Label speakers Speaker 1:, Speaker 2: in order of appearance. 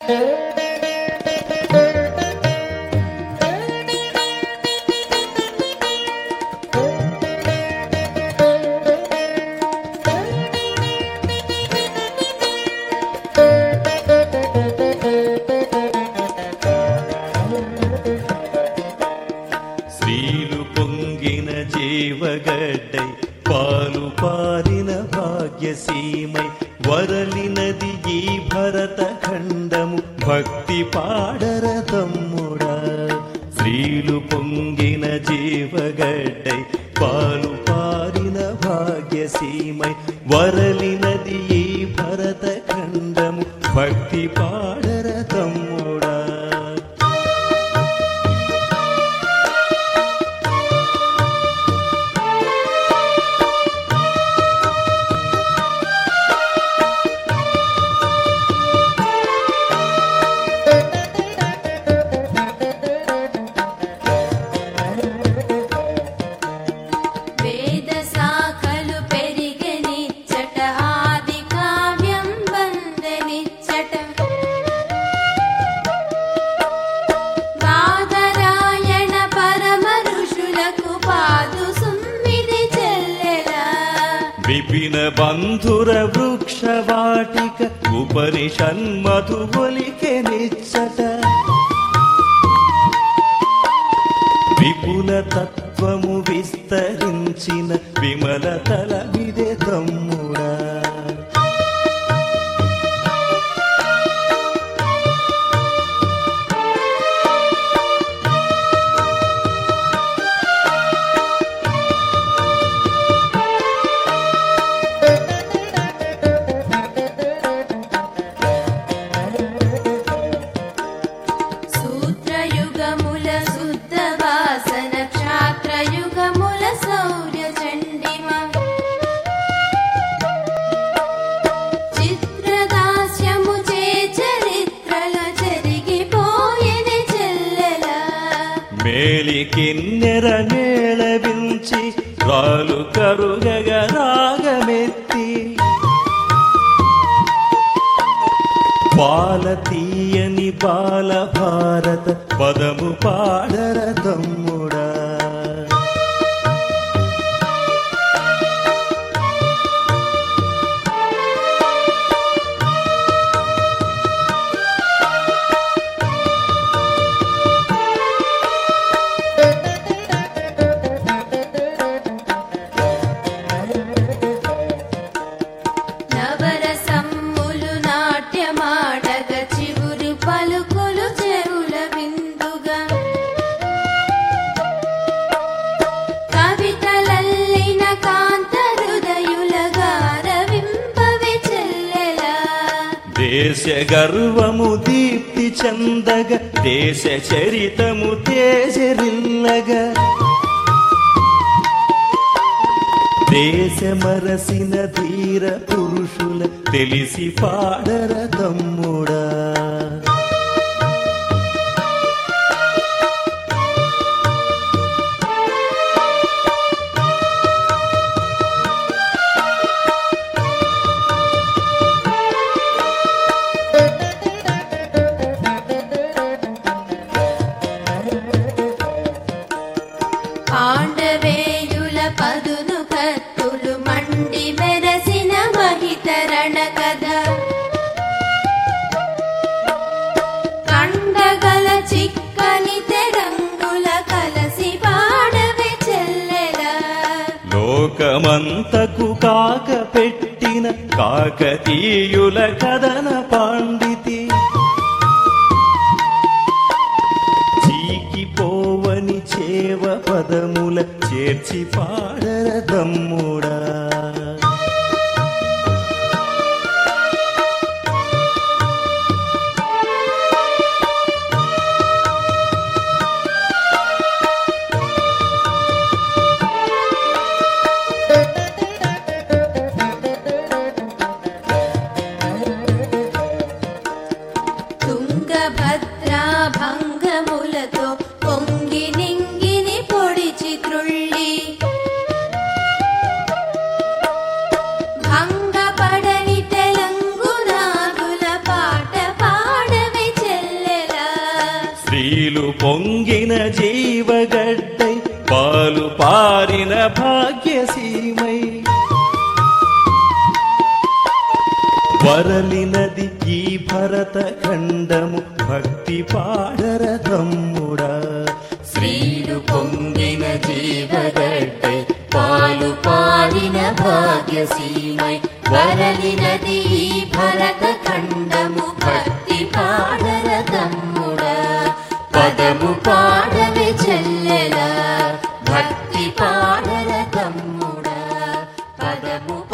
Speaker 1: శ్రీలు పొంగిన జీవగడ్డై పాలు పారిన భాగ్యసీమై వరలినది ఈ భరత ఖండము భక్తి పాడర తమ్ముడా. శ్రీలు పొంగిన జీవగడ్డై పాలు పారిన భాగ్యసీమై వరలినది ఈ భరత ఖండము భక్తి పాడర తమ్ముడా. విపిన బంధుర వృక్ష వాటిక ఉపనిషన్మధువలికె నిచ్చట. విపుల తత్వము విస్తరించిన విమల తల విదే తమ్ముడా. మేలి కిన్నెర మేళవించి రాలు కరుగగ రాగమెత్తి బాల తీయని బాల భారత పదము పాడర తమ్ముడా. దేశ గర్వము దీప్తి చందగ దేశ చరితము తేజరిల్లగా దేశ మరసిన ధీర పురుషుల తెలిసి పాడర తమ్ముడా.
Speaker 2: పాండవేయుల పదును కత్తులు మండి మెరసిన మహితరణ కథ కండగల చిక్కని తెరంగుల కలసి పాడవే చెల్లెల.
Speaker 1: లోకమంతకు కాక పెట్టిన కాకతీయుల కథన పాండితి పోవని చేవ పదముల చేర్చి పాడర తమ్ముడా.
Speaker 2: తుంగభద్రా భంగములతో పొంగి నింగిని పొడిచి త్రుళ్ళి భంగపడని తెలంగునాదుల పాట పాడవే
Speaker 1: శ్రీలు పొంగిన జీవగడ్డై పాలు పారిన భాగ్యసీమై వరలినది ఈ భరత ఖండము భక్తి పాడర తమ్ముడా
Speaker 2: శ్రీలు పొంగిన జీవగడ్డై పాలు పారిన భాగ్యసీమై వరలినది ఈ భరత ఖండము భక్తి పాడర తమ్ముడా పదము పాడవే చెల్లెలా భక్తి పాడర తమ్ముడా పదము